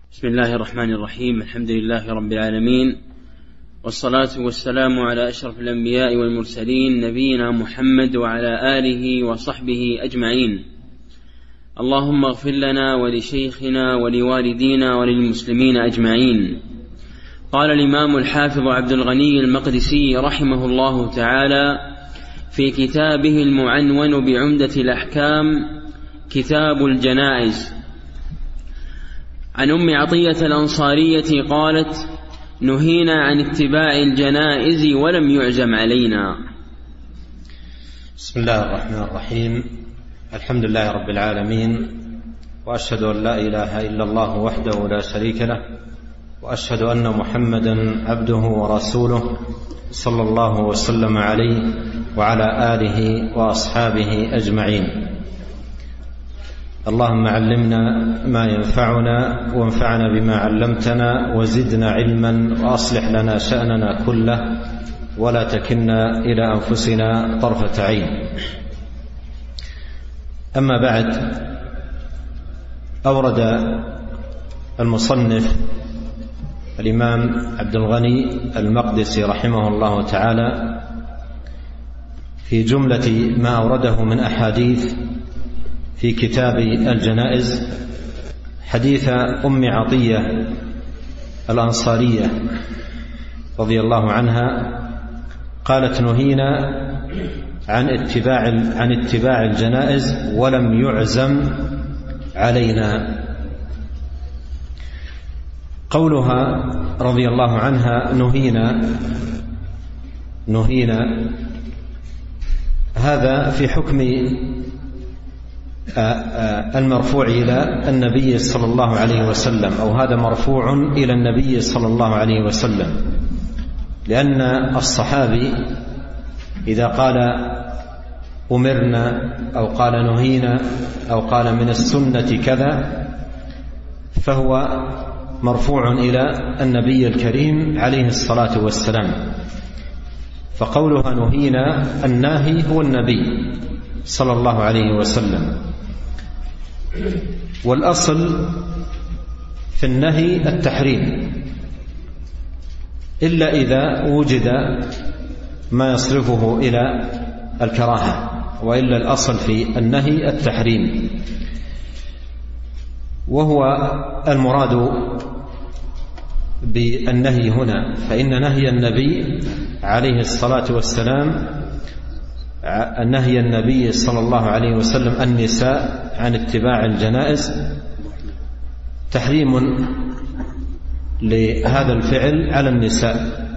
بسم الله الرحمن الرحيم. الحمد لله رب العالمين، والصلاة والسلام على أشرف الأنبياء والمرسلين، نبينا محمد وعلى آله وصحبه أجمعين. اللهم اغفر لنا ولشيخنا ولوالدينا وللمسلمين أجمعين. قال الإمام الحافظ عبد الغني المقدسي رحمه الله تعالى في كتابه المعنون بعمدة الأحكام كتاب الجنائز عن أم عطية الأنصارية قالت: نهينا عن اتباع الجنائز ولم يعزم علينا. بسم الله الرحمن الرحيم. الحمد لله رب العالمين، وأشهد أن لا إله إلا الله وحده لا شريك له، وأشهد أن محمدا عبده ورسوله صلى الله وسلم عليه وعلى آله وأصحابه أجمعين. اللهم علمنا ما ينفعنا وانفعنا بما علمتنا وزدنا علما وأصلح لنا شأننا كله ولا تكلنا إلى أنفسنا طرفة عين. أما بعد، أورد المصنف الإمام عبد الغني المقدسي رحمه الله تعالى في جملة ما أورده من أحاديث في كتاب الجنائز حديث أم عطية الأنصارية رضي الله عنها قالت: نهينا عن اتباع الجنائز ولم يعزم علينا. قولها رضي الله عنها نهينا هذا في حكم المرفوع إلى النبي صلى الله عليه وسلم، أو هذا مرفوع إلى النبي صلى الله عليه وسلم، لأن الصحابي إذا قال أمرنا أو قال نهينا أو قال من السنة كذا فهو مرفوع إلى النبي الكريم عليه الصلاة والسلام. فقولها نهينا، الناهي هو النبي صلى الله عليه وسلم. والأصل في النهي التحريم، إلا إذا وجد ما يصرفه إلى الكراهة، وإلا الأصل في النهي التحريم، وهو المراد بالنهي هنا. فإن نهي النبي عليه الصلاة والسلام، نهي النبي صلى الله عليه وسلم النساء عن اتباع الجنائز تحريم لهذا الفعل على النساء،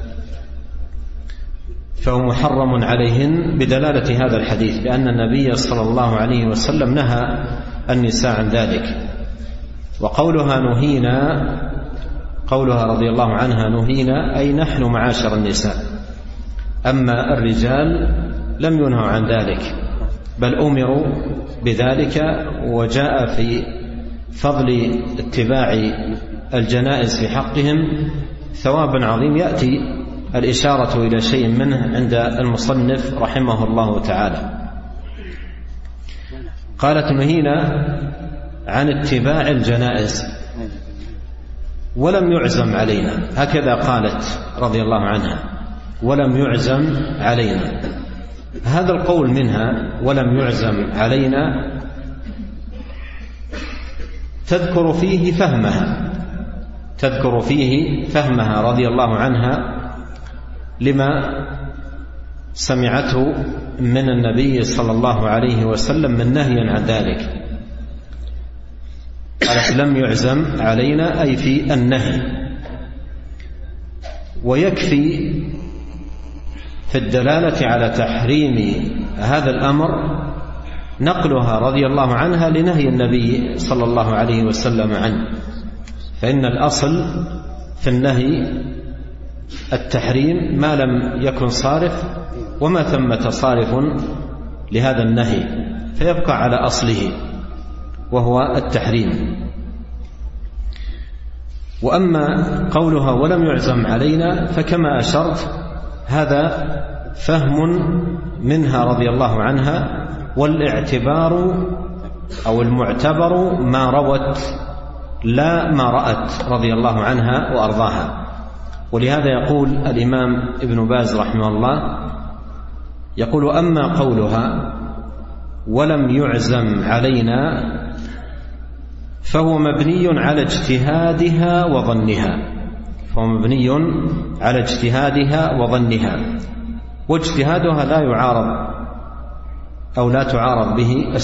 فهو محرم عليهن بدلالة هذا الحديث، لأن النبي صلى الله عليه وسلم نهى النساء عن ذلك. وقولها نهينا، قولها رضي الله عنها نهينا أي نحن معاشر النساء، أما الرجال لم ينهوا عن ذلك، بل أمروا بذلك. وجاء في فضل اتباع الجنائز في حقهم ثواب عظيم، يأتي الإشارة إلى شيء منه عند المصنف رحمه الله تعالى. قالت: نهينا عن اتباع الجنائز ولم يعزم علينا، هكذا قالت رضي الله عنها، ولم يعزم علينا. هذا القول منها ولم يعزم علينا تذكر فيه فهمها رضي الله عنها لما سمعته من النبي صلى الله عليه وسلم من نهي عن ذلك. قالت: لم يعزم علينا أي في النهي. ويكفي في الدلالة على تحريم هذا الأمر نقلها رضي الله عنها لنهي النبي صلى الله عليه وسلم عنه، فإن الأصل في النهي التحريم ما لم يكن صارف، وما ثمة صارف لهذا النهي فيبقى على أصله وهو التحريم. وأما قولها ولم يعزم علينا فكما أشرت هذا فهم منها رضي الله عنها، والاعتبار أو المعتبر ما روت لا ما رأت رضي الله عنها وأرضاها. ولهذا يقول الإمام ابن باز رحمه الله يقول: أما قولها ولم يعزم علينا فهو مبني على اجتهادها وظنها، واجتهادها لا يعارض أو لا تعارض به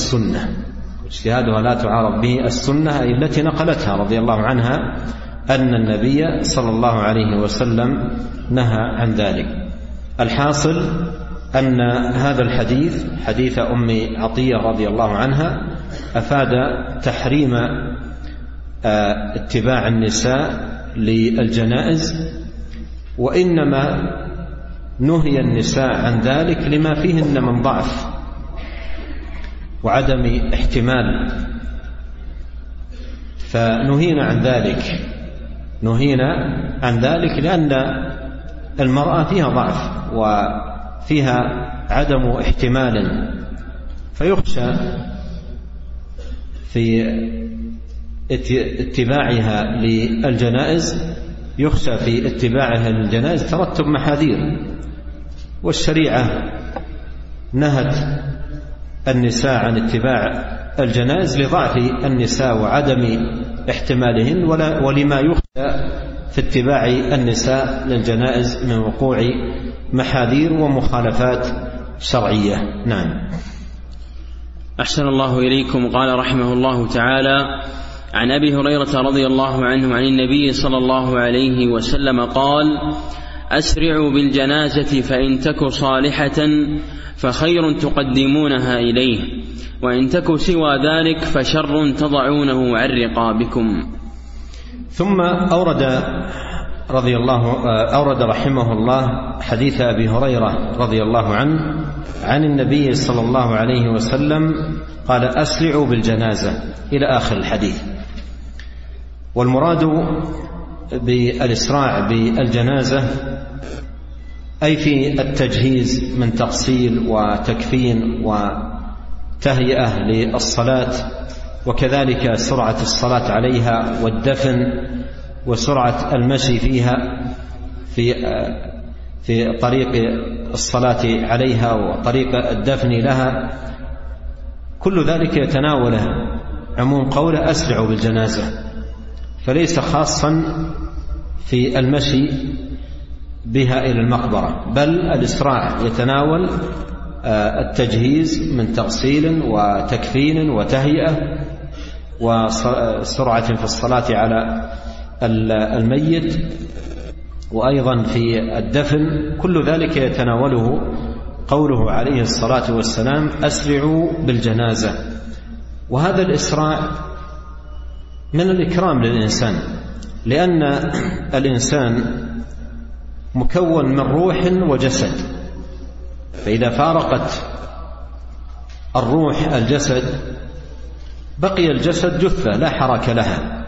السنة، أي التي نقلتها رضي الله عنها أن النبي صلى الله عليه وسلم نهى عن ذلك. الحاصل أن هذا الحديث، حديث أم عطية رضي الله عنها، أفاد تحريم اتباع النساء للجنائز، وإنما نهي النساء عن ذلك لما فيهن من ضعف وعدم احتمال، فنهينا عن ذلك لأن المرأة فيها ضعف وفيها عدم احتمال، فيخشى في اتباعها للجنائز ترتب محاذير، والشريعة نهت النساء عن اتباع الجنائز لضعف النساء وعدم احتمالهن، ولما يخشى في اتباع النساء للجنائز من وقوع محاذير ومخالفات شرعية. نعم. أحسن الله إليكم. قال رحمه الله تعالى: عن أبي هريرة رضي الله عنه عن النبي صلى الله عليه وسلم قال: أسرعوا بالجنازة فإن تك صالحة فخير تقدمونها إليه، وإن تك سوى ذلك فشر تضعونه عن رقابكم. ثم أورد رحمه الله حديث أبي هريرة رضي الله عنه عن النبي صلى الله عليه وسلم قال: أسرعوا بالجنازة إلى آخر الحديث. والمراد بالإسراع بالجنازة أي في التجهيز من تغسيل وتكفين وتهيئة للصلاة، وكذلك سرعة الصلاة عليها والدفن وسرعة المشي فيها في طريق الصلاة عليها وطريق الدفن لها. كل ذلك يتناوله عموم قوله أسرعوا بالجنازة، فليس خاصا في المشي بها إلى المقبرة، بل الإسراع يتناول التجهيز من تغسيل وتكفين وتهيئة وسرعة في الصلاة على الميت، وأيضا في الدفن. كل ذلك يتناوله قوله عليه الصلاة والسلام: أسرعوا بالجنازة. وهذا الإسراع من الإكرام للإنسان، لأن الإنسان مكون من روح وجسد، فإذا فارقت الروح الجسد بقي الجسد جثة لا حركة لها،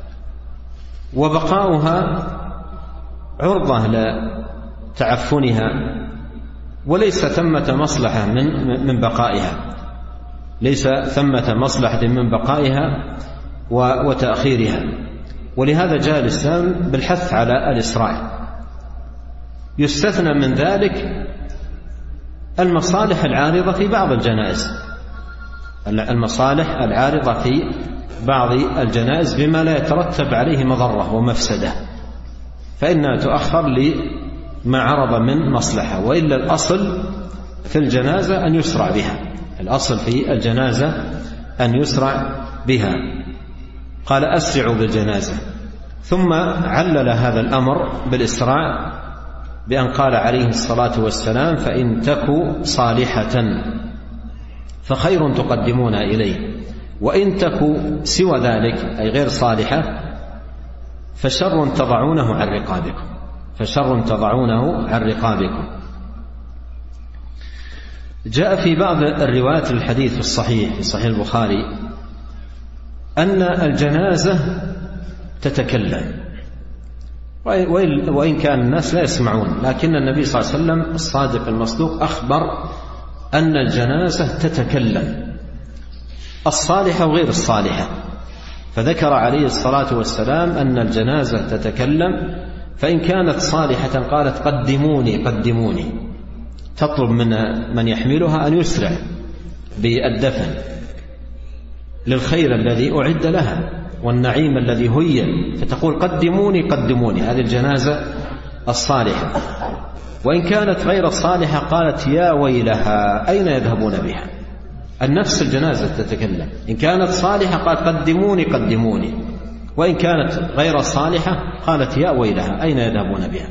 وبقاؤها عرضة لتعفنها، وليس ثمة مصلحة من بقائها، ليس ثمة مصلحة من بقائها وتأخيرها. ولهذا جاء الإسلام بالحث على الإسراع. يستثنى من ذلك المصالح العارضة في بعض الجنائز، المصالح العارضة في بعض الجنائز بما لا يترتب عليه مضرة ومفسدة، فإنها تؤخر لما عرض من مصلحة، وإلا الأصل في الجنازة أن يسرع بها، الأصل في الجنازة أن يسرع بها. قال: أسرعوا بالجنازة. ثم علل هذا الأمر بالإسراع بأن قال عليه الصلاة والسلام: فإن تكوا صالحة فخير تقدمون إليه، وإن تكوا سوى ذلك أي غير صالحة فشر تضعونه عن رقابكم. جاء في بعض الروايات الحديث الصحيح في صحيح البخاري أن الجنازة تتكلم، وإن كان الناس لا يسمعون، لكن النبي صلى الله عليه وسلم الصادق المصدوق أخبر أن الجنازة تتكلم، الصالحة وغير الصالحة. فذكر عليه الصلاة والسلام أن الجنازة تتكلم، فإن كانت صالحة قالت قدموني قدموني، تطلب من يحملها أن يسرع بالدفن للخير الذي أعد لها والنعيم الذي هي، فتقول قدموني قدموني، هذه الجنازة الصالحة. وإن كانت غير الصالحة قالت يا ويلها أين يذهبون بها. النفس الجنازة تتكلم، إن كانت صالحة قالت قدموني قدموني، وإن كانت غير الصالحة قالت يا ويلها أين يذهبون بها.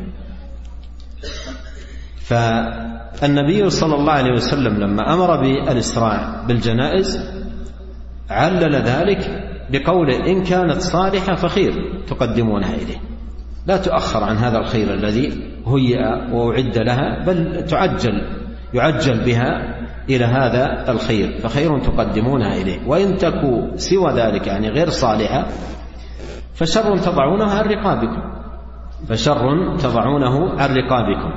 فالنبي صلى الله عليه وسلم لما أمر بالإسراع بالجنائز علل ذلك بقوله إن كانت صالحة فخير تقدمونها إليه، لا تؤخر عن هذا الخير الذي هيئ وأعد لها، بل يعجل بها إلى هذا الخير، فخير تقدمونها إليه. وإن تكو سوى ذلك يعني غير صالحة فشر تضعونه عن رقابكم، فشر تضعونه عن رقابكم.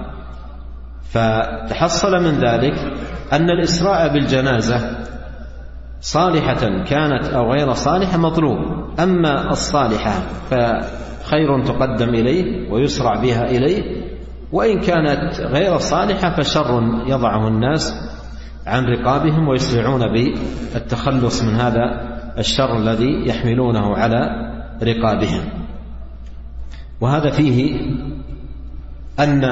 فتحصل من ذلك أن الإسراع بالجنازة صالحة كانت أو غير صالحة مطلوب، أما الصالحة فخير تقدم إليه ويسرع بها إليه، وإن كانت غير صالحة فشر يضعه الناس عن رقابهم ويسرعون بالتخلص من هذا الشر الذي يحملونه على رقابهم. وهذا فيه أن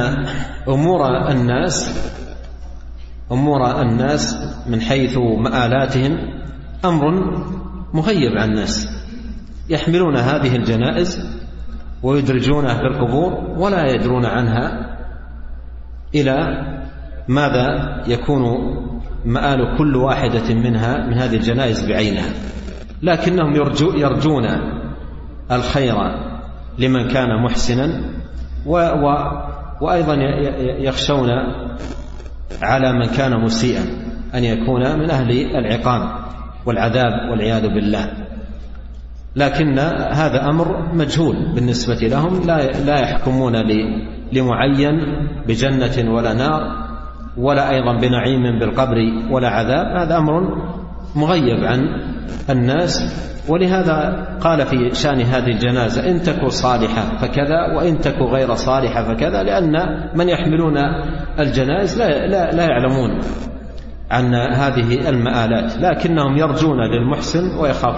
أمور الناس من حيث مآلاتهم أمر مغيب عن الناس، يحملون هذه الجنائز ويدرجونها في القبور ولا يدرون عنها إلى ماذا يكون مآل كل واحدة منها من هذه الجنائز بعينها، لكنهم يرجون الخير لمن كان محسنا، وأيضا يخشون على من كان مسيئا أن يكون من أهل العقاب والعذاب والعياذ بالله. لكن هذا أمر مجهول بالنسبة لهم، لا يحكمون لمعين بجنة ولا نار، ولا أيضا بنعيم بالقبر ولا عذاب، هذا أمر مغيب عن الناس. ولهذا قال في شأن هذه الجنازة إن تكو صالحة فكذا وإن تكو غير صالحة فكذا، لأن من يحملون الجنائز لا يعلمون عن هذه المآلات، لكنهم يرجون للمحسن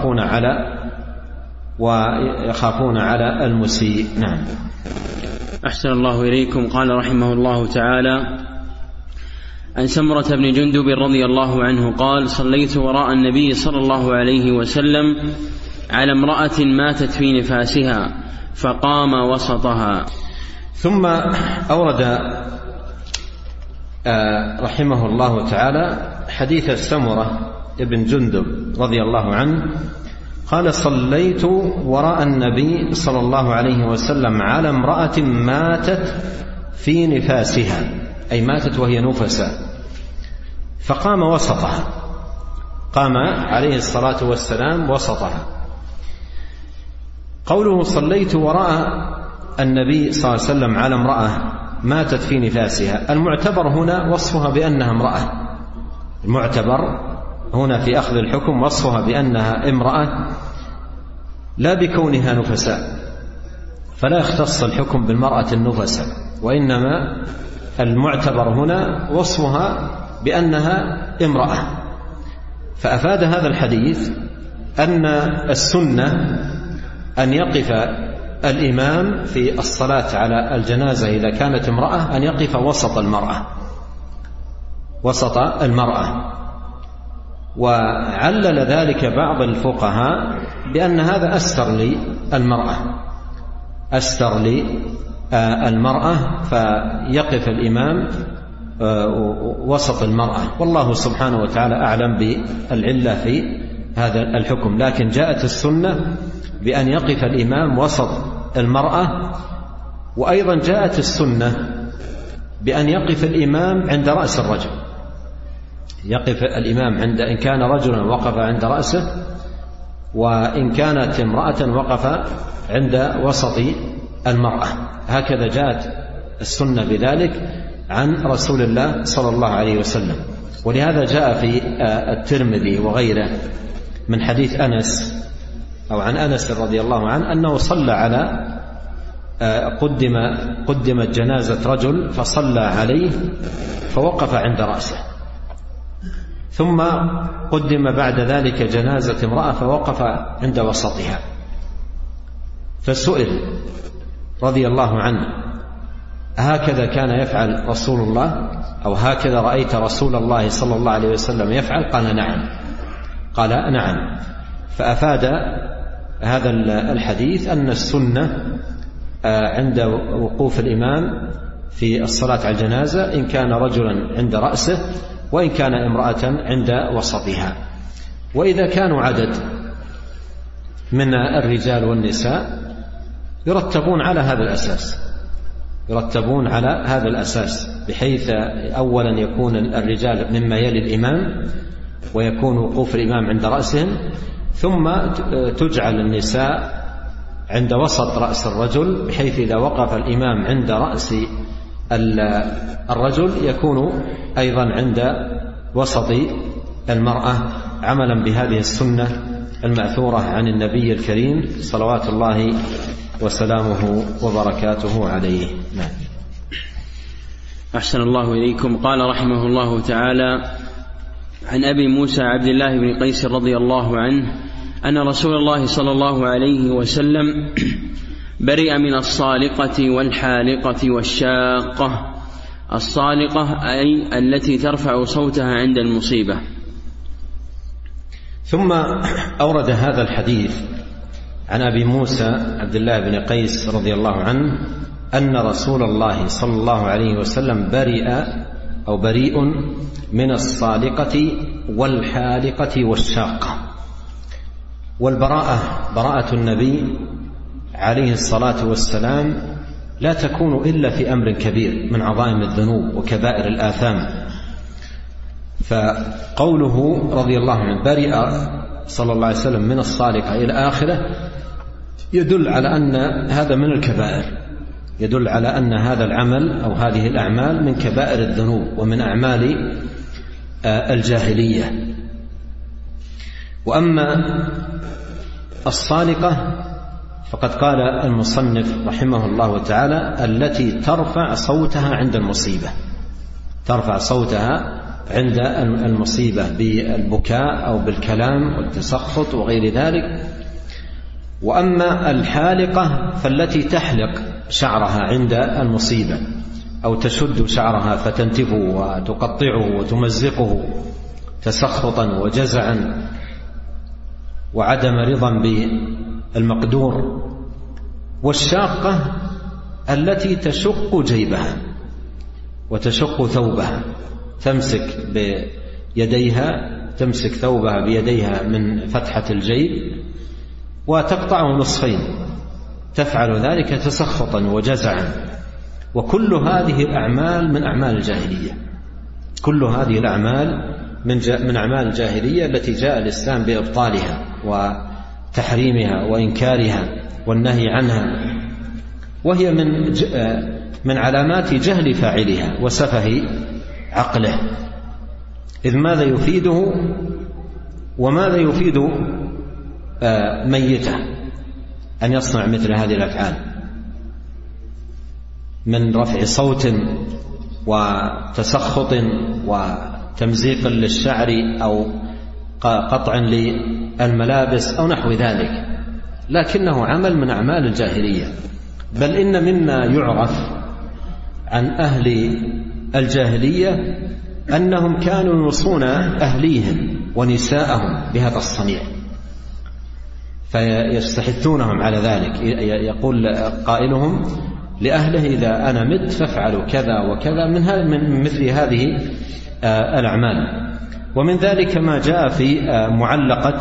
ويخافون على المسيء. نعم. أحسن الله إليكم. قال رحمه الله تعالى عن سمرة بن جندب رضي الله عنه قال صليت وراء النبي صلى الله عليه وسلم على امرأة ماتت في نفاسها فقام وسطها. ثم أورد رحمه الله تعالى حديث سمرة بن جندب رضي الله عنه قال صليت وراء النبي صلى الله عليه وسلم على امرأة ماتت في نفاسها، أي ماتت وهي نفساء، فقام وسطها، قام عليه الصلاة والسلام وسطها. قوله صليت وراء النبي صلى الله عليه وسلم على امرأة ماتت في نفاسها، المعتبر هنا وصفها بأنها امرأة، المعتبر هنا في أخذ الحكم وصفها بأنها امرأة لا بكونها نفساء، فلا يختص الحكم بالمرأة النفساء، وإنما المعتبر هنا وصفها بأنها امرأة. فأفاد هذا الحديث أن السنة أن يقف الإمام في الصلاة على الجنازة إذا كانت امرأة أن يقف وسط المرأة. وعلل ذلك بعض الفقهاء بأن هذا أستر للمرأة فيقف الإمام وسط المرأة، والله سبحانه وتعالى أعلم بالعلة في هذا الحكم. لكن جاءت السنة بأن يقف الإمام وسط المرأة، وأيضا جاءت السنة بأن يقف الإمام عند رأس الرجل، يقف الإمام إن كان رجلا وقف عند رأسه، وإن كانت امرأة وقف عند وسط المرأة. هكذا جاءت السنة بذلك عن رسول الله صلى الله عليه وسلم. ولهذا جاء في الترمذي وغيره من حديث أنس أو عن أنس رضي الله عنه أنه صلى على قدمت جنازة رجل فصلى عليه فوقف عند رأسه، ثم قدم بعد ذلك جنازة امرأة فوقف عند وسطها، فسئل رضي الله عنه: هكذا كان يفعل رسول الله، أو هكذا رأيت رسول الله صلى الله عليه وسلم يفعل؟ قال نعم. فأفاد هذا الحديث أن السنة عند وقوف الإمام في الصلاة على الجنازة إن كان رجلا عند رأسه، وإن كان امرأة عند وسطها. وإذا كانوا عدد من الرجال والنساء يرتبون على هذا الأساس، بحيث أولا يكون الرجال مما يلي الإمام ويكون وقوف الإمام عند رأسهم، ثم تجعل النساء عند وسط رأس الرجل، بحيث إذا وقف الإمام عند رأس الرجل يكون أيضا عند وسط المرأة، عملا بهذه السنة المأثورة عن النبي الكريم صلوات الله وسلامه وبركاته عليه. أحسن الله إليكم. قال رحمه الله تعالى: عن أبي موسى عبد الله بن قيس رضي الله عنه أن رسول الله صلى الله عليه وسلم برئ من الصالقة والحالقة والشاقة. الصالقة أي التي ترفع صوتها عند المصيبة. ثم أورد هذا الحديث عن أبي موسى عبد الله بن قيس رضي الله عنه أن رسول الله صلى الله عليه وسلم بريء من الصالقة والحالقة والشاقة. براءة النبي عليه الصلاة والسلام لا تكون إلا في أمر كبير من عظائم الذنوب وكبائر الآثام. فقوله رضي الله عنه برئ صلى الله عليه وسلم من الصالقة إلى آخره يدل على أن هذا من الكبائر، يدل على أن هذا العمل أو هذه الأعمال من كبائر الذنوب ومن أعمال الجاهلية. وأما الصالقة فقد قال المصنف رحمه الله تعالى: التي ترفع صوتها عند المصيبة، ترفع صوتها عند المصيبة بالبكاء أو بالكلام والتسخط وغير ذلك. وأما الحالقة فالتي تحلق شعرها عند المصيبة، أو تشد شعرها فتنتفه وتقطعه وتمزقه تسخطا وجزعا وعدم رضا بالمقدور. والشاقة التي تشق جيبها وتشق ثوبها، تمسك ثوبها بيديها من فتحة الجيب وتقطعه نصفين، تفعل ذلك تسخطا وجزعا. وكل هذه الأعمال من أعمال الجاهلية، كل هذه الأعمال من أعمال الجاهلية التي جاء الإسلام بإبطالها وتحريمها وإنكارها والنهي عنها، وهي من علامات جهل فاعلها وسفه عقله. إذ ماذا يفيده وماذا يفيد ميته أن يصنع مثل هذه الأفعال من رفع صوت وتسخط وتمزيق للشعر أو قطع للملابس أو نحو ذلك، لكنه عمل من أعمال الجاهلية. بل إن مما يعرف عن أهل الجاهلية أنهم كانوا يوصون أهليهم ونساءهم بهذا الصنيع، فيستحثونهم على ذلك. يقول قائلهم لأهله: إذا أنا مت فافعلوا كذا وكذا من مثل هذه الأعمال. ومن ذلك ما جاء في معلقة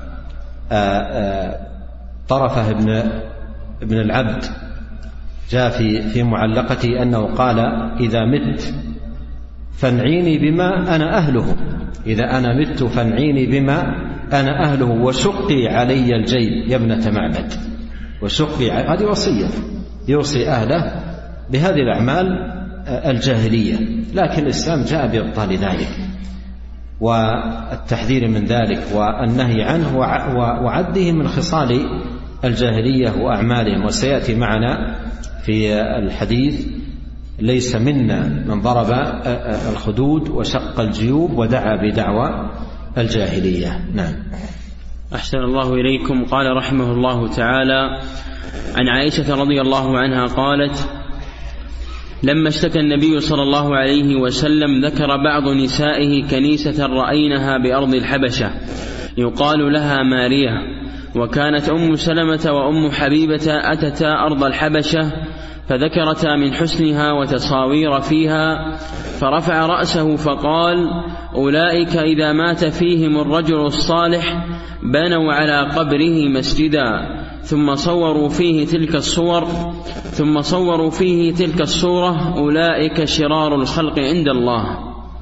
طرفة ابن العبد، جاء في معلقته أنه قال: إذا مت فانعيني بما أنا أهله، إذا أنا مت فانعيني بما أنا أهله وشقي علي الجيب يا ابنة معبد. وشقي، هذه وصية يوصي أهله بهذه الأعمال الجاهلية، لكن الإسلام جاء بإبطال ذلك. والتحذير من ذلك والنهي عنه وعده من خصال الجاهلية وأعمالهم. وسيأتي معنا في الحديث: ليس منا من ضرب الخدود وشق الجيوب ودعا بدعوى الجاهلية. نعم. أحسن الله إليكم. قال رحمه الله تعالى: عن عائشة رضي الله عنها قالت: لما اشتكى النبي صلى الله عليه وسلم ذكر بعض نسائه كنيسة رأينها بأرض الحبشة يقال لها مارية، وكانت أم سلمة وأم حبيبة أتتا أرض الحبشة فذكرتا من حسنها وتصاوير فيها، فرفع رأسه فقال: أولئك إذا مات فيهم الرجل الصالح بنوا على قبره مسجدا ثم صوروا فيه تلك الصورة أولئك شرار الخلق عند الله.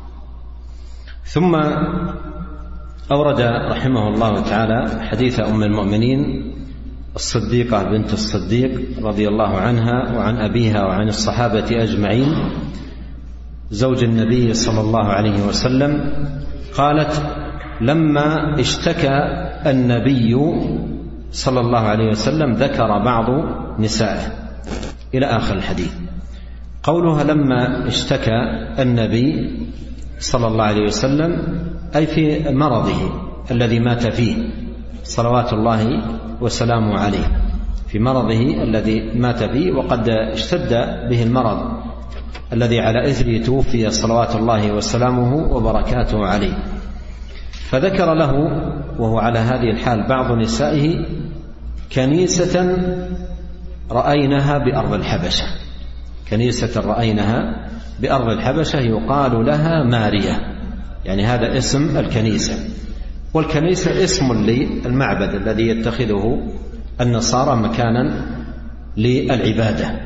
ثم أورد رحمه الله تعالى حديث أم المؤمنين الصديقة بنت الصديق رضي الله عنها وعن أبيها وعن الصحابة أجمعين زوج النبي صلى الله عليه وسلم، قالت: لما اشتكى النبي صلى الله عليه وسلم ذكر بعض نسائه، إلى آخر الحديث. قولها لما اشتكى النبي صلى الله عليه وسلم أي في مرضه الذي مات فيه صلوات الله وسلامه عليه، في مرضه الذي مات فيه، وقد اشتد به المرض الذي على إثره توفي صلوات الله وسلامه وبركاته عليه. فذكر له وهو على هذه الحال بعض نسائه كنيسة رأينها بأرض الحبشة، كنيسة رأينها بأرض الحبشة يقال لها مارية، يعني هذا اسم الكنيسة. والكنيسة اسم للمعبد الذي يتخذه النصارى مكانا للعبادة،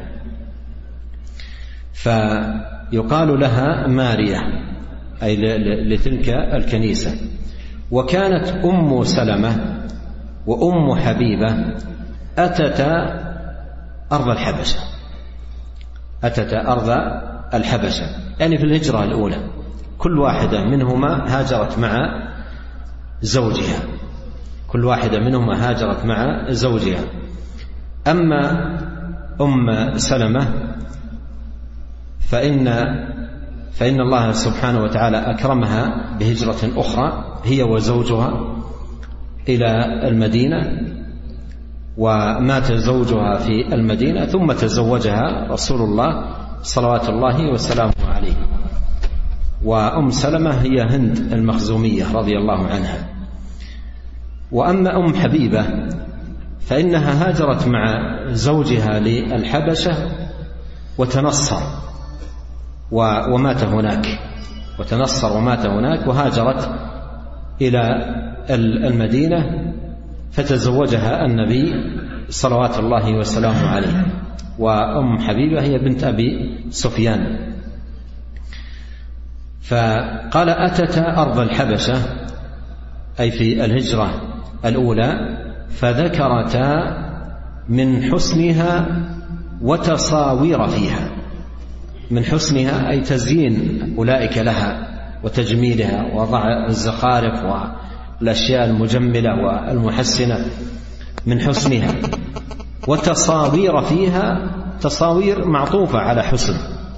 فيقال لها مارية أي لتلك الكنيسة. وكانت أم سلمة وأم حبيبة أتتا أرض الحبشة، يعني في الهجرة الأولى، كل واحدة منهما هاجرت مع زوجها. أما أم سلمة فإن الله سبحانه وتعالى أكرمها بهجرة أخرى هي وزوجها إلى المدينة، ومات زوجها في المدينة ثم تزوجها رسول الله صلوات الله وسلامه عليه. وأم سلمة هي هند المخزومية رضي الله عنها. وأما أم حبيبة فإنها هاجرت مع زوجها للحبشة وتنصر ومات هناك، وهاجرت إلى المدينة فتزوجها النبي صلوات الله وسلامه عليه. وأم حبيبة هي بنت أبي سفيان. فقال: أتتا أرض الحبشة أي في الهجرة الأولى، فذكرتا من حسنها وتصاوير فيها. من حسنها أي تزيين أولئك لها وتجميلها، وضع الزخارف والأشياء المجملة والمحسنة من حسنها. وتصاوير فيها، تصاوير معطوفة على حسن،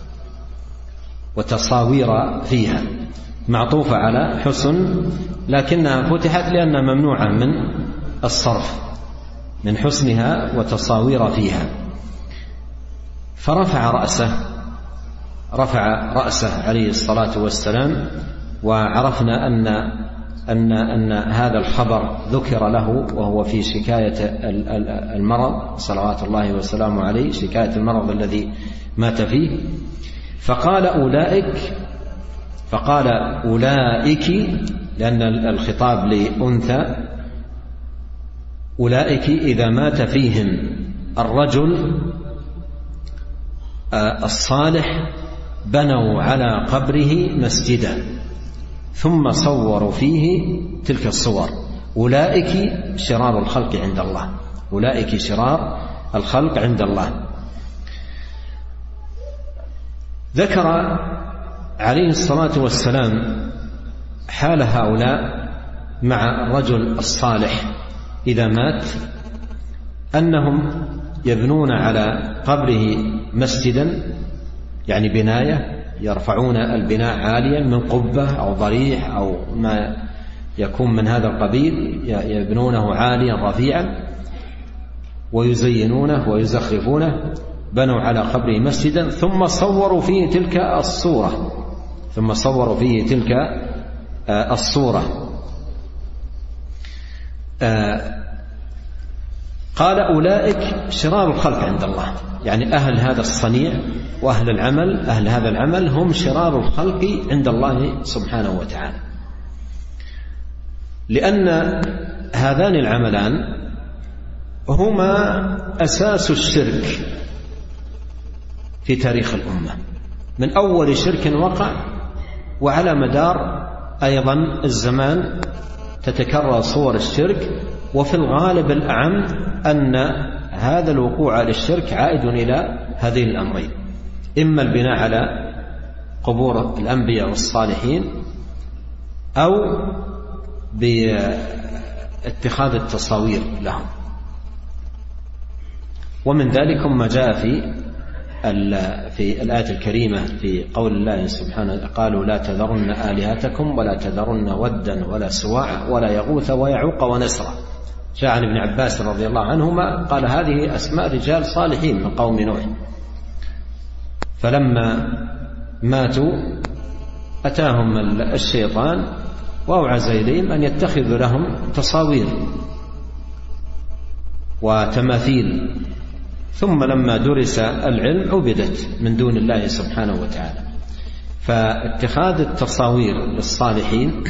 لكنها فتحت لأنها ممنوعة من الصرف، من حسنها وتصاوير فيها. فرفع رأسه عليه الصلاة والسلام. وعرفنا أن هذا الخبر ذكر له وهو في شكاية المرض صلوات الله وسلامه عليه، شكاية المرض الذي مات فيه. فقال أولئك لأن الخطاب لأنثى، أولئك إذا مات فيهم الرجل الصالح بنوا على قبره مسجدا ثم صوروا فيه تلك الصور، أولئك شرار الخلق عند الله. ذكر عليه الصلاة والسلام حال هؤلاء مع الرجل الصالح إذا مات أنهم يبنون على قبره مسجدا، يعني بناية، يرفعون البناء عاليا من قبة أو ضريح أو ما يكون من هذا القبيل، يبنونه عاليا رفيعا ويزينونه ويزخرفونه. بنوا على قبره مسجدا ثم صوروا فيه تلك الصورة. قال أولئك شرار الخلق عند الله، يعني أهل هذا الصنيع وأهل العمل، أهل هذا العمل هم شرار الخلق عند الله سبحانه وتعالى، لأن هذان العملان هما أساس الشرك في تاريخ الأمة، من أول شرك وقع، وعلى مدار أيضا الزمان تتكرر صور الشرك. وفي الغالب الأعم أن هذا الوقوع للشرك عائد إلى هذين الأمرين: إما البناء على قبور الأنبياء والصالحين، أو باتخاذ التصاوير لهم. ومن ذلك ما جاء في الآية الكريمة في قول الله سبحانه: قالوا لا تذرن آلهتكم ولا تذرن ودا ولا سواعا ولا يغوث ويعوق ونسرا. جاء عن ابن عباس رضي الله عنهما قال: هذه أسماء رجال صالحين من قوم نوح، فلما ماتوا أتاهم الشيطان وأوعز إليهم أن يتخذوا لهم تصاوير وتماثيل، ثم لما درس العلم عبدت من دون الله سبحانه وتعالى. فاتخاذ التصاوير للصالحين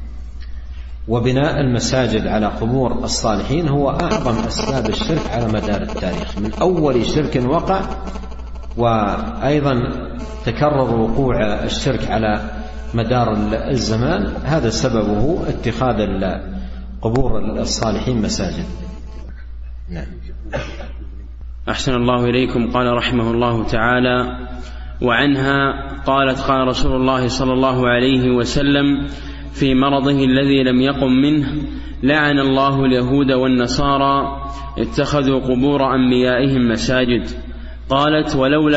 وبناء المساجد على قبور الصالحين هو أعظم أسباب الشرك على مدار التاريخ، من أول شرك وقع، وأيضا تكرر وقوع الشرك على مدار الزمان، هذا سببه اتخاذ قبور الصالحين مساجد. نعم. أحسن الله إليكم. قال رحمه الله تعالى: وعنها قالت: قال رسول الله صلى الله عليه وسلم في مرضه الذي لم يقم منه: لعن الله اليهود والنصارى اتخذوا قبور أنبيائهم مساجد. قالت: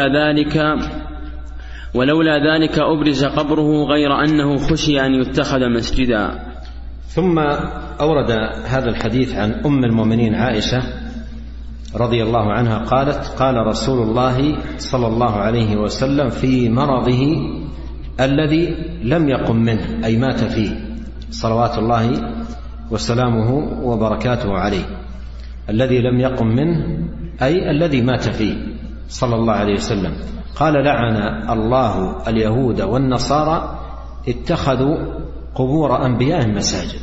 ولولا ذلك أبرز قبره غير أنه خشي أن يتخذ مسجدا. ثم أورد هذا الحديث عن أم المؤمنين عائشة رضي الله عنها قالت: قال رسول الله صلى الله عليه وسلم في مرضه الذي لم يقم منه، أي مات فيه، صلوات الله وسلامه وبركاته عليه. الذي لم يقم منه أي الذي مات فيه صلى الله عليه وسلم. قال: لعن الله اليهود والنصارى اتخذوا قبور أنبيائهم مساجد.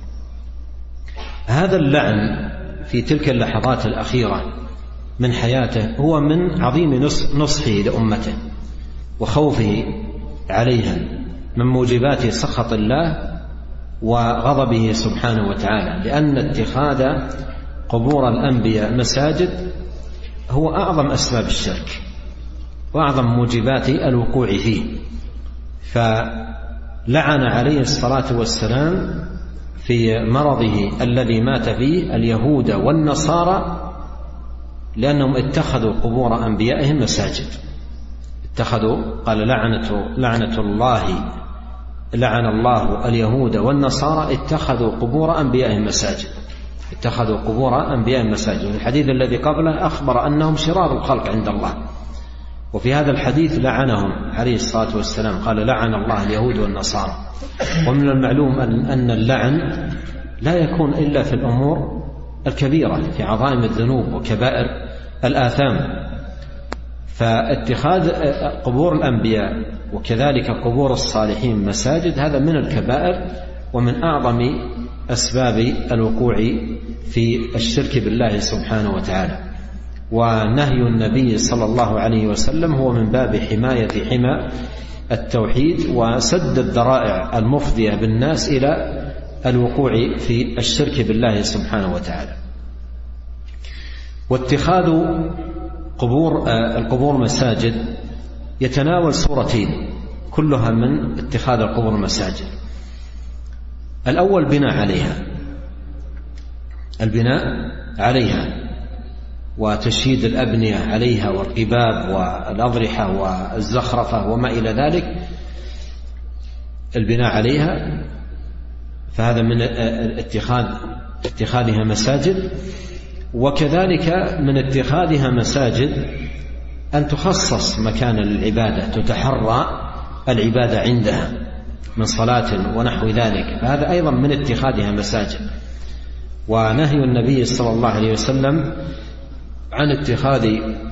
هذا اللعن في تلك اللحظات الأخيرة من حياته هو من عظيم نصحه لأمته وخوفه عليها من موجبات سخط الله وغضبه سبحانه وتعالى، لأن اتخاذ قبور الأنبياء مساجد هو أعظم أسباب الشرك وأعظم موجبات الوقوع فيه. فلعن عليه الصلاة والسلام في مرضه الذي مات فيه اليهود والنصارى لأنهم اتخذوا قبور أنبيائهم مساجد. اتخذوا، قال: لعنة الله، لعن الله اليهود والنصارى اتخذوا قبور أنبيائهم مساجد. اتخذوا قبور أنبيائهم مساجد. الحديث الذي قبله أخبر أنهم شرار الخلق عند الله، وفي هذا الحديث لعنهم عليه الصلاة والسلام، قال: لعن الله اليهود والنصارى. ومن المعلوم أن اللعن لا يكون إلا في الأمور الكبيرة، في عظائم الذنوب وكبائر الآثام. فاتخاذ قبور الأنبياء وكذلك قبور الصالحين مساجد هذا من الكبائر ومن أعظم أسباب الوقوع في الشرك بالله سبحانه وتعالى. ونهي النبي صلى الله عليه وسلم هو من باب حماية حمى التوحيد وسد الذرائع المفضية بالناس إلى الوقوع في الشرك بالله سبحانه وتعالى. واتخاذ القبور مساجد يتناول صورتين كلها من اتخاذ القبور مساجد. الأول البناء عليها وتشييد الأبنية عليها والقباب والأضرحة والزخرفة وما إلى ذلك. البناء عليها فهذا من اتخاذها مساجد. وكذلك من اتخاذها مساجد أن تخصص مكان للعبادة، تتحرى العبادة عندها من صلاة ونحو ذلك، فهذا أيضا من اتخاذها مساجد. ونهي النبي صلى الله عليه وسلم عن اتخاذ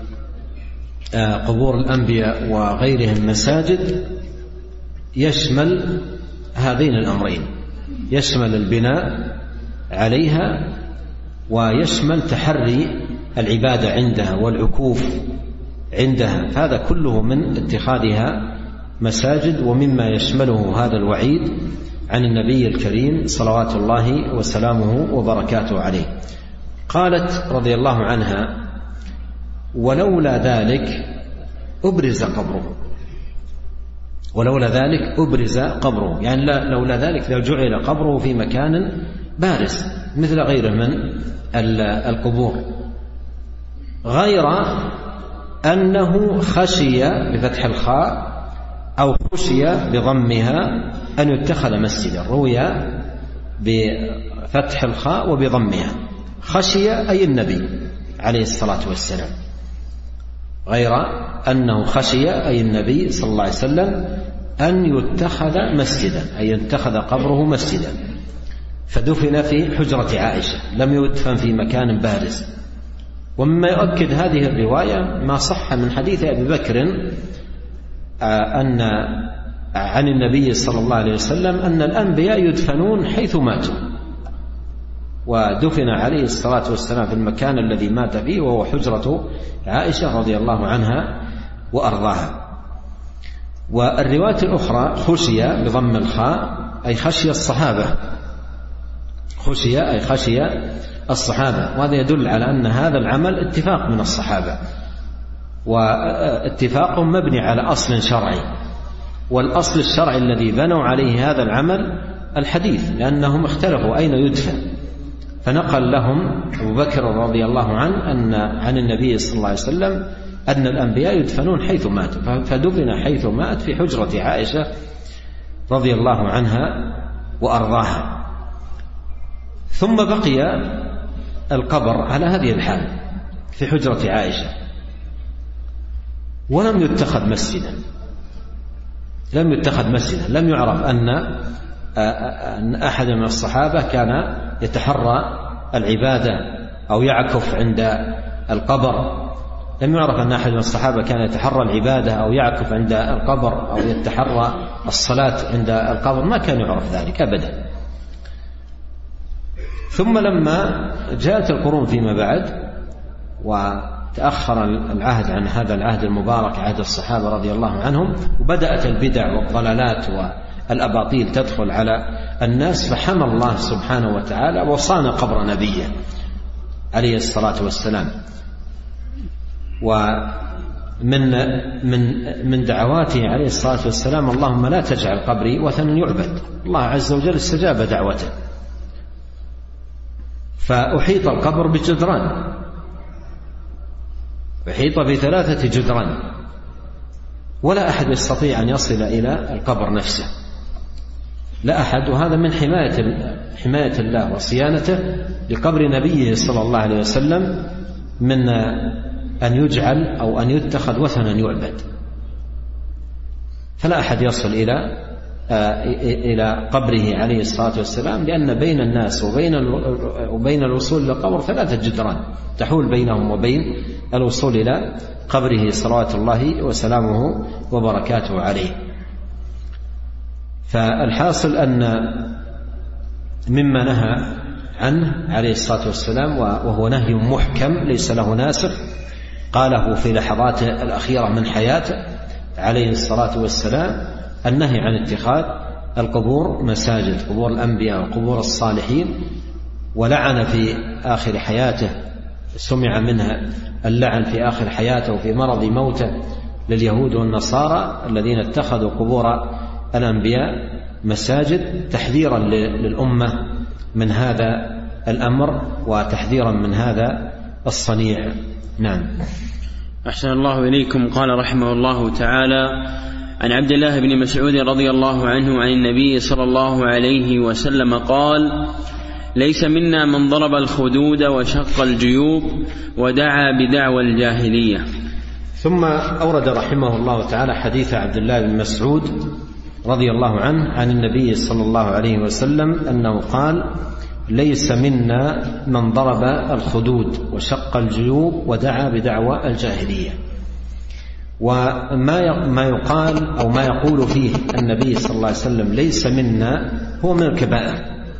قبور الأنبياء وغيرهم مساجد يشمل هذين الأمرين، يشمل البناء عليها ويشمل تحري العبادة عندها والعكوف عندها، هذا كله من اتخاذها مساجد، ومما يشمله هذا الوعيد عن النبي الكريم صلوات الله وسلامه وبركاته عليه. قالت رضي الله عنها: ولولا ذلك أبرز قبره. ولولا ذلك أبرز قبره، يعني لولا ذلك لو جعل قبره في مكان بارز مثل غيره من القبور، غير أنه خشي بفتح الخاء أو خشي بضمها أن يتخذ مسجدا. روي بفتح الخاء وبضمها، خشي أي النبي عليه الصلاة والسلام، غير أنه خشي أي النبي صلى الله عليه وسلم أن يتخذ مسجدا، أي يتخذ قبره مسجدا، فدفن في حجرة عائشة، لم يدفن في مكان بارز. ومما يؤكد هذه الرواية ما صح من حديث أبي بكر أن عن النبي صلى الله عليه وسلم أن الأنبياء يدفنون حيث ماتوا، ودفن عليه الصلاة والسلام في المكان الذي مات فيه وهو حجرة عائشة رضي الله عنها وأرضاها. والرواية الأخرى خشي بضم الخاء أي خشي الصحابة، خشي أي خشي الصحابة، وهذا يدل على أن هذا العمل اتفاق من الصحابة، واتفاق مبني على أصل شرعي، والأصل الشرعي الذي بنوا عليه هذا العمل الحديث، لأنهم اختلفوا أين يدفن، فنقل لهم أبو بكر رضي الله عنه أن عن النبي صلى الله عليه وسلم أن الأنبياء يدفنون حيث ماتوا، فدفن حيث مات في حجرة عائشة رضي الله عنها وأرضاها. ثم بقي القبر على هذه الحال في حجرة عائشة ولم يتخذ مسجدا، لم يتخذ مسجدا، لم يعرف أن أحد من الصحابة كان يتحرى العبادة أو يعكف عند القبر، لم يعرف أن أحد من الصحابة كان يتحرى العبادة أو يعكف عند القبر أو يتحرى الصلاة عند القبر، ما كان يعرف ذلك أبدا. ثم لما جاءت القرون فيما بعد وتأخر العهد عن هذا العهد المبارك عهد الصحابة رضي الله عنهم، وبدأت البدع والضلالات والأباطيل تدخل على الناس، فحمى الله سبحانه وتعالى وصان قبر نبيه عليه الصلاة والسلام. ومن دعواته عليه الصلاة والسلام: اللهم لا تجعل قبري وثنا يعبد. الله عز وجل استجاب دعوته، فأحيط القبر بجدران، أحيط ب3 جدران، ولا أحد يستطيع أن يصل إلى القبر نفسه، لا أحد. وهذا من حماية الله وصيانته لقبر نبيه صلى الله عليه وسلم من أن يجعل أو أن يتخذ وثنا يعبد، فلا أحد يصل إلى قبره عليه الصلاة والسلام، لأن بين الناس وبين الوصول إلى القبر 3 جدران تحول بينهم وبين الوصول إلى قبره صلوات الله وسلامه وبركاته عليه. فالحاصل أن مما نهى عنه عليه الصلاة والسلام، وهو نهي محكم ليس له ناسخ، قاله في لحظاته الأخيرة من حياته عليه الصلاة والسلام، النهي عن اتخاذ القبور مساجد، قبور الأنبياء وقبور الصالحين. ولعن في آخر حياته، سمع منها اللعن في آخر حياته وفي مرض موته لليهود والنصارى الذين اتخذوا قبور الأنبياء مساجد تحذيرا للأمة من هذا الأمر وتحذيرا من هذا الصنيع. نعم. أحسن الله إليكم. قال رحمه الله تعالى: عن عبد الله بن مسعود رضي الله عنه عن النبي صلى الله عليه وسلم قال: ليس منا من ضرب الخدود وشق الجيوب ودعا بدعوى الجاهلية. ثم أورد رحمه الله تعالى حديث عبد الله بن مسعود رضي الله عنه عن النبي صلى الله عليه وسلم أنه قال: ليس منا من ضرب الخدود وشق الجيوب ودعا بدعوى الجاهلية. وما يقال أو ما يقول فيه النبي صلى الله عليه وسلم ليس منا هو من الكبائر،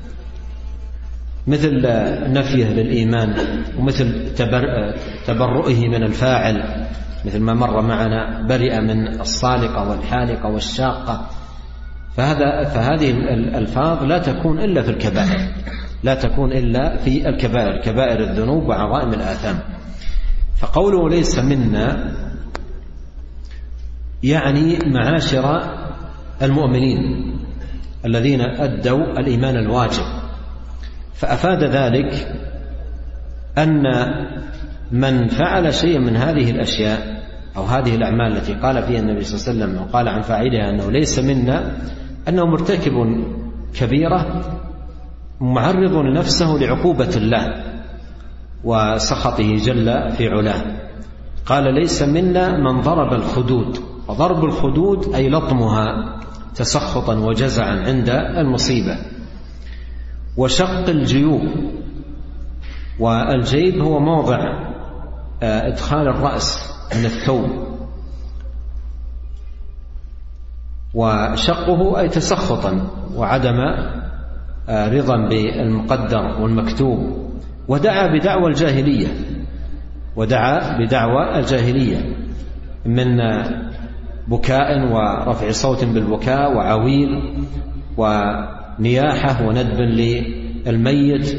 مثل نفيه للإيمان، ومثل تبرؤه من الفاعل، مثل ما مر معنا: برئ من الصالقة والحالقة والشاقة. فهذه الألفاظ لا تكون إلا في الكبائر، لا تكون إلا في الكبائر، كبائر الذنوب وعظائم الآثام. فقوله ليس منا يعني معاشر المؤمنين الذين أدوا الإيمان الواجب، فأفاد ذلك أن من فعل شيئا من هذه الأشياء أو هذه الأعمال التي قال فيها النبي صلى الله عليه وسلم وقال عن فاعلها أنه ليس منا، أنه مرتكب كبيرة معرض نفسه لعقوبة الله وسخطه جل في علاه. قال: ليس منا من ضرب الخدود. وضرب الخدود أي لطمها تسخطا وجزعا عند المصيبة. وشق الجيوب، والجيب هو موضع إدخال الرأس من الثوب، وشقه أي تسخطا وعدم رضا بالمقدر والمكتوب. ودعا بدعوى الجاهلية، ودعا بدعوى الجاهلية من بكاء ورفع صوت بالبكاء وعويل ونياحة وندب للميت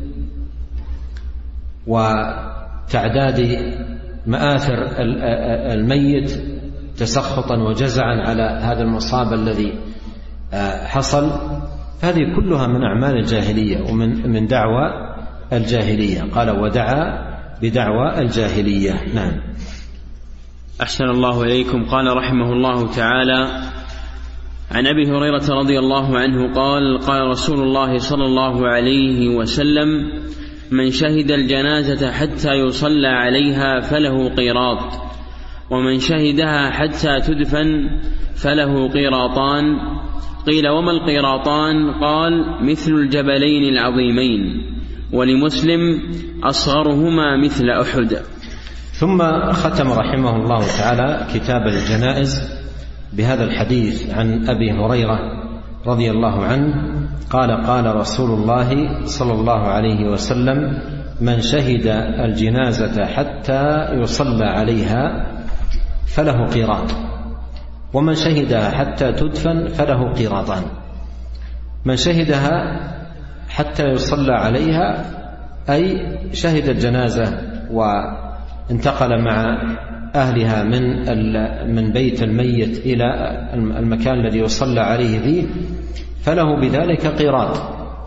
وتعداد مآثر الميت تسخطا وجزعا على هذا المصاب الذي حصل. هذه كلها من أعمال الجاهلية ومن دعوى الجاهلية. قال: ودعا بدعوى الجاهلية. نعم. أحسن الله إليكم. قال رحمه الله تعالى: عن أبي هريرة رضي الله عنه قال: قال رسول الله صلى الله عليه وسلم: من شهد الجنازة حتى يصلى عليها فله قيراط، ومن شهدها حتى تدفن فله قيراطان. قيل: وما القيراطان؟ قال: مثل الجبلين العظيمين. ولمسلم: أصغرهما مثل أحد. ثم ختم رحمه الله تعالى كتاب الجنائز بهذا الحديث عن أبي هريرة رضي الله عنه قال: قال رسول الله صلى الله عليه وسلم: من شهد الجنازة حتى يصلى عليها فله قيراط، ومن شهدها حتى تدفن فله قيراطان. من شهدها حتى يصلى عليها أي شهد الجنازة وانتقل مع أهلها من بيت الميت إلى المكان الذي يصلى عليه فيه، فله بذلك قيراط،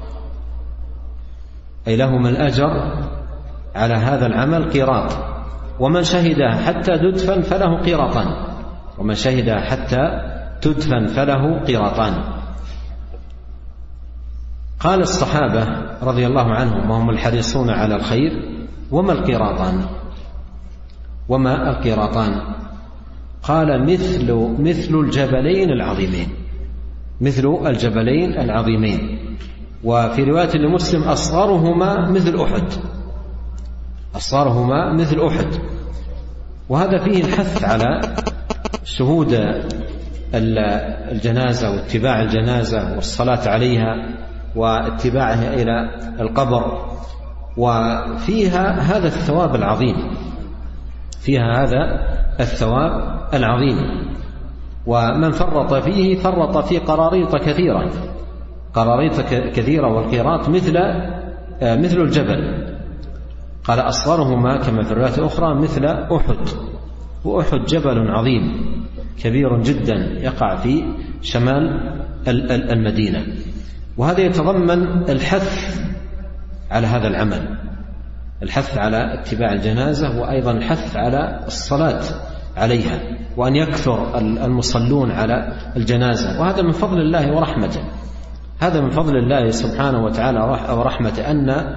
أي له من الأجر على هذا العمل قيراط. ومن شهدها حتى تدفن فله قيراطان، ومن شهدها حتى تدفن فله قيراطان. قال الصحابة رضي الله عنهم وهم الحريصون على الخير: وما القيراطان؟ وما القيراطان؟ قال: مثل الجبلين العظيمين، مثل الجبلين العظيمين. وفي رواية لمسلم: أصغرهما مثل أحد، أصغرهما مثل أحد. وهذا فيه الحث على شهود الجنازة واتباع الجنازة والصلاة عليها واتباعها إلى القبر، وفيها هذا الثواب العظيم، فيها هذا الثواب العظيم. ومن فرط فيه فرط في قراريط كثيرة، قراريط كثيرة. والقيراط مثل الجبل. قال: أصغرهما كما في الرواية الأخرى مثل أحد، وأحد جبل عظيم. كبير جدا يقع في شمال المدينة، وهذا يتضمن الحث على هذا العمل، الحث على اتباع الجنازة، وأيضا الحث على الصلاة عليها، وأن يكثر المصلون على الجنازة. وهذا من فضل الله ورحمته، هذا من فضل الله سبحانه وتعالى ورحمته،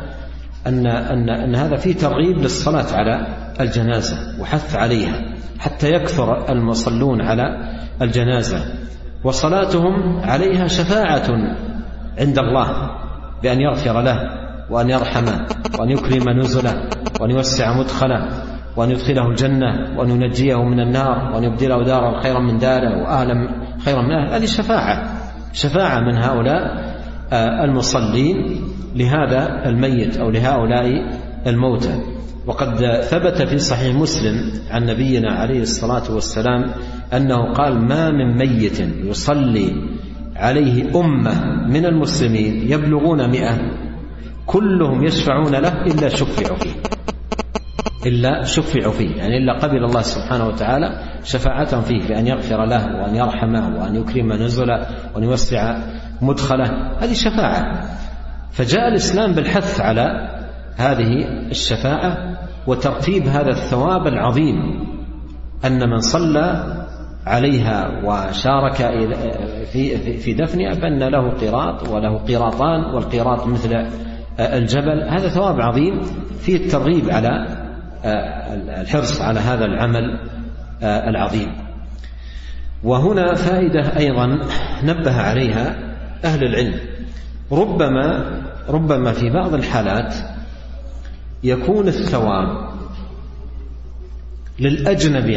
أن هذا فيه ترغيب للصلاة على الجنازة وحث عليها حتى يكثر المصلون على الجنازة، وصلاتهم عليها شفاعة عند الله بأن يغفر له وأن يرحمه وأن يكرم نزله وأن يوسع مدخله وأن يدخله الجنة وأن ينجيه من النار وأن يبدله دارا خيرا من داره وأهلا خيرا من أهله. هذه شفاعة من هؤلاء المصلين لهذا الميت أو لهؤلاء الموتى. وقد ثبت في صحيح مسلم عن نبينا عليه الصلاة والسلام أنه قال: ما من ميت يصلي عليه أمة من المسلمين يبلغون 100 كلهم يشفعون له إلا شفعوا فيه، يعني إلا قبل الله سبحانه وتعالى شفاعة فيه بأن يغفر له وأن يرحمه وأن يكرم نزله وأن يوسع مدخله. هذه شفاعة. فجاء الإسلام بالحث على هذه الشفاعة وترتيب هذا الثواب العظيم، أن من صلى عليها وشارك في دفنها فإن له قيراط وله قيراطان، والقيراط مثل الجبل. هذا ثواب عظيم فيه الترغيب على الحرص على هذا العمل العظيم. وهنا فائدة أيضا نبه عليها أهل العلم: ربما في بعض الحالات يكون الثواب للأجنبي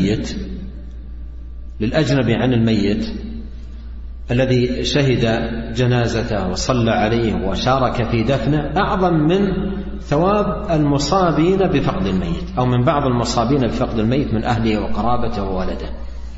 عن الميت الذي شهد جنازته وصلى عليه وشارك في دفنه أعظم من ثواب المصابين بفقد الميت، أو من بعض المصابين بفقد الميت من أهله وقرابته وولده.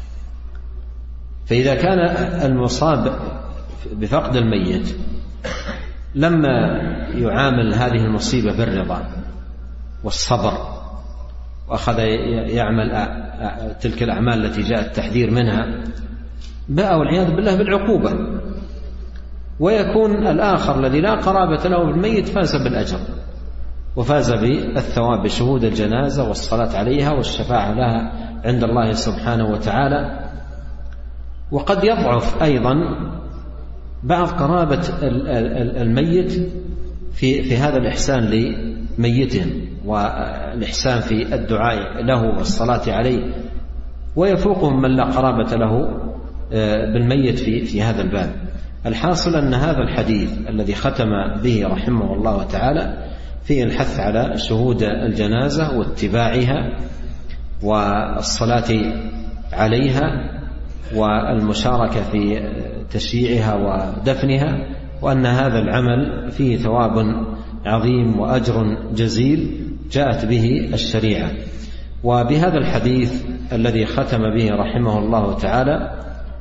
فإذا كان المصاب بفقد الميت لما يعامل هذه المصيبة بالرضا والصبر وأخذ يعمل تلك الأعمال التي جاء التحذير منها، باء والعياذ بالله بالعقوبة، ويكون الآخر الذي لا قرابة له بالميت فاز بالأجر وفاز بالثواب بشهود الجنازة والصلاة عليها والشفاعة لها عند الله سبحانه وتعالى. وقد يضعف أيضا بعض قرابة الميت في هذا الإحسان لميته والإحسان في الدعاء له والصلاة عليه، ويفوقهم من لا قرابة له بالميت في هذا الباب. الحاصل أن هذا الحديث الذي ختم به رحمه الله تعالى فيه الحث على شهود الجنازة واتباعها والصلاة عليها والمشاركة في تشييعها ودفنها، وأن هذا العمل فيه ثواب عظيم وأجر جزيل جاءت به الشريعة. وبهذا الحديث الذي ختم به رحمه الله تعالى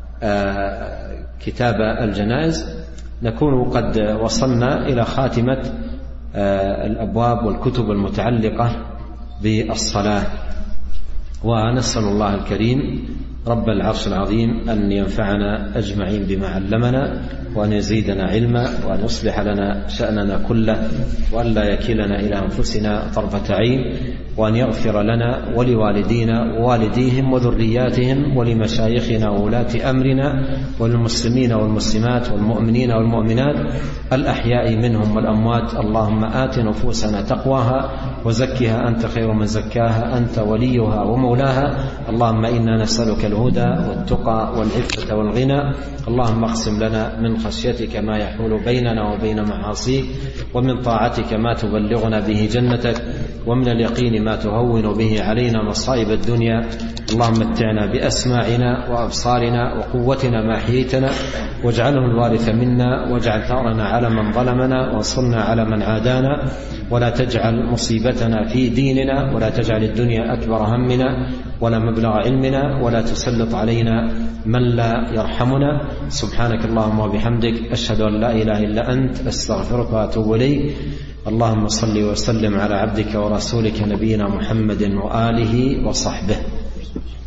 كتاب الجنائز نكون قد وصلنا إلى خاتمة الأبواب والكتب المتعلقة بالصلاة، ونسأل الله الكريم رب العرش العظيم أن ينفعنا أجمعين بما علمنا، وأن يزيدنا علما، وأن يصلح لنا شأننا كله، وأن لا يكلنا إلى أنفسنا طرفة عين، وأن يغفر لنا ولوالدينا ووالديهم وذرياتهم ولمشايخنا وولاة أمرنا وللمسلمين والمسلمات والمؤمنين والمؤمنات الأحياء منهم والأموات. اللهم آت نفوسنا تقواها وزكها أنت خير من زكاها، أنت وليها ومولاها. اللهم إنا نسألك الهدى والتقى والعفة والغنى. اللهم اقسم لنا من خشيتك ما يحول بيننا وبين معاصيك، ومن طاعتك ما تبلغنا به جنتك، ومن اليقين ما تهون به علينا مصائب الدنيا. اللهم متعنا بأسماعنا وأبصارنا وقوتنا ما أحييتنا، واجعله الوارث منا، واجعل ثأرنا على من ظلمنا، وانصرنا على من عادانا، ولا تجعل مصيبتنا في ديننا، ولا تجعل الدنيا أكبر همنا ولا مبلغ علمنا، ولا تسلط علينا من لا يرحمنا. سبحانك اللهم وبحمدك، أشهد أن لا إله إلا أنت، أستغفرك وأتوب إليك. اللهم صل وسلم على عبدك ورسولك نبينا محمد وآله وصحبه.